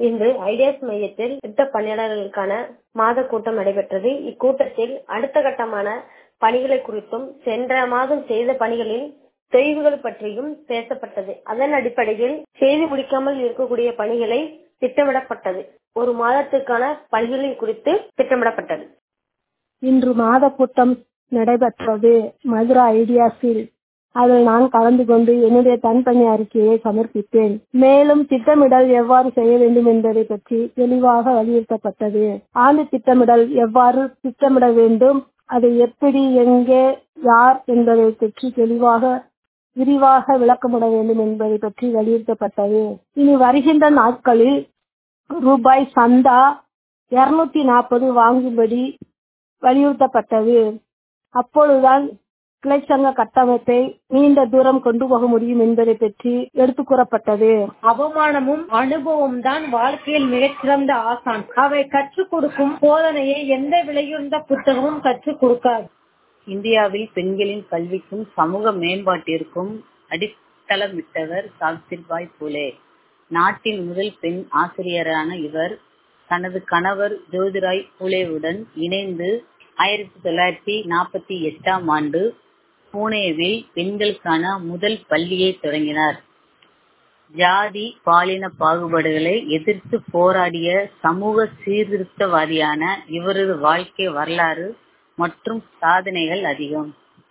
இன்று ஐடியாஸ் மையத்தில் திட்ட பணியாளர்களுக்கான மாத கூட்டம் நடைபெற்றது. இக்கூட்டத்தில் அடுத்த கட்டமான பணிகளை குறித்தும் சென்ற மாதம் செய்த பணிகளில் தொய்வுகள் பற்றியும் பேசப்பட்டது. அதன் அடிப்படையில் செய்து முடிக்காமல் இருக்கக்கூடிய பணிகளை திட்டமிடப்பட்டது. ஒரு மாதத்துக்கான பணிகளை குறித்து திட்டமிடப்பட்டது. இன்று மாத கூட்டம் நடைபெற்றது மதுரா ஐடியாஸில். அதில் நான் கலந்து கொண்டு என்னுடைய தன்பணி அறிக்கையை சமர்ப்பித்தேன். மேலும் திட்டமிடல் எவ்வாறு செய்ய வேண்டும் என்பதை பற்றி தெளிவாக வலியுறுத்தப்பட்டது. ஆண்டு திட்டமிடல் எவ்வாறு திட்டமிட வேண்டும், அதை எப்படி, எங்கே, யார் என்பதை பற்றி விரிவாக விளக்கமிட வேண்டும் என்பதை பற்றி வலியுறுத்தப்பட்டது. இனி வருகின்ற நாட்களில் ரூபாய் சந்தா 240 வாங்கும்படி வலியுறுத்தப்பட்டது. அப்பொழுதுதான் கிளைச்சங்க கட்டமைப்பை நீண்ட தூரம் கொண்டு போக முடியும் என்பதை பற்றி எடுத்துக் கூறப்பட்டது. அவமானமும் அனுபவம் தான் வாழ்க்கையில் மிகச்சிறந்த ஆசான். அவை கற்றுக் கொடுக்கும் போதனையை எந்த விலையுறந்த புத்தகமும் கற்றுக் கொடுக்காது. இந்தியாவில் பெண்களின் கல்விக்கும் சமூக மேம்பாட்டிற்கும் அடித்தளமிட்டவர் சாவித்திரிபாய் பூலே. நாட்டின் முதல் பெண் ஆசிரியரான இவர் தனது கணவர் ஜோதிராவ் பூலேவுடன் இணைந்து 1948ஆம் ஆண்டு புனேவில் பெண்களுக்கான முதல் பள்ளியை தொடங்கினார். ஜாதி பாலின பாகுபாடுகளை எதிர்த்து போராடிய சமூக சீர்திருத்தவாதியான இவரது வாழ்க்கை வரலாறு மற்றும் சாதனைகள் அதிகம்.